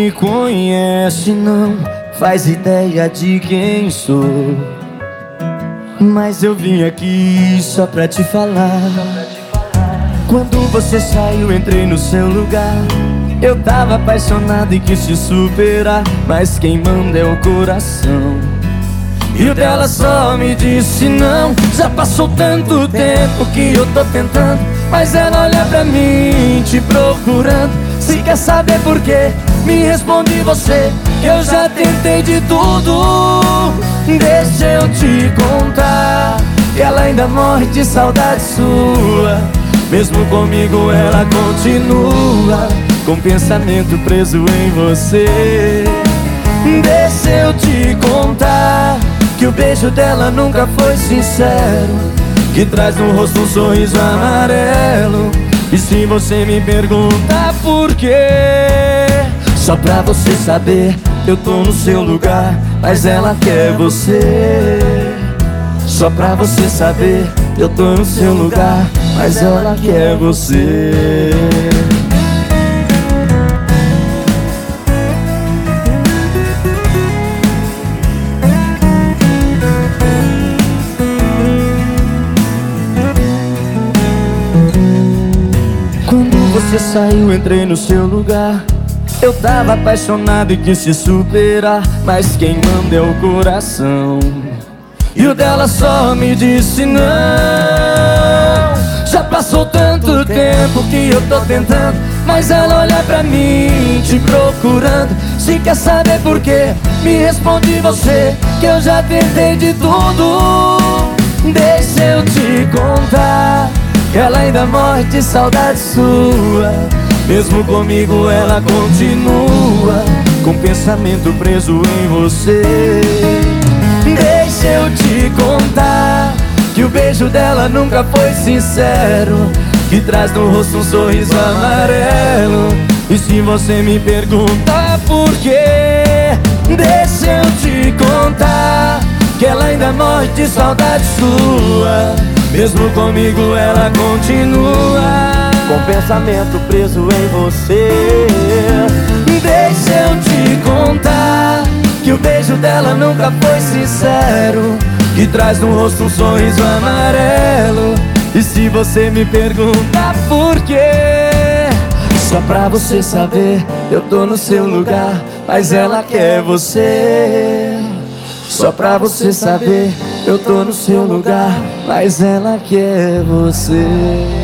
me conhece, não faz ideia de quem sou. Mas eu vim aqui só pra te falar. Quando você saiu, entrei no seu lugar. Eu tava apaixonado e quis te superar, mas quem manda é o coração. E o dela só me disse não. Já passou tanto tempo que eu tô tentando, mas ela olha pra mim te procurando. Se quer saber por quê, me responde você, que eu já tentei de tudo. Deixa eu te contar que ela ainda morre de saudade sua. Mesmo comigo ela continua com o pensamento preso em você. Deixa eu te contar que o beijo dela nunca foi sincero, que traz no rosto um sorriso amarelo. E se você me pergunta por quê, só pra você saber, eu tô no seu lugar, mas ela quer você. Só pra você saber, eu tô no seu lugar, mas ela quer você. Quando você saiu, entrei no seu lugar. Eu tava apaixonado e quis te superar, mas quem manda é o coração. E o dela só me disse não. Já passou tanto tempo que eu tô tentando, mas ela olha pra mim te procurando. Se quer saber por quê, me responde você, que eu já tentei de tudo. Deixa eu te contar que ela ainda morre de saudade sua. Mesmo comigo ela continua com o pensamento preso em você. Deixa eu te contar que o beijo dela nunca foi sincero, que traz no rosto um sorriso amarelo. E se você me pergunta por quê, deixa eu te contar que ela ainda morre de saudade sua. Mesmo comigo ela continua com o pensamento preso em você. Deixa eu te contar que o beijo dela nunca foi sincero, que traz no rosto um sorriso amarelo. E se você me pergunta por quê, só pra você saber, eu tô no seu lugar, mas ela quer você. Só pra você saber, eu tô no seu lugar, mas ela quer você.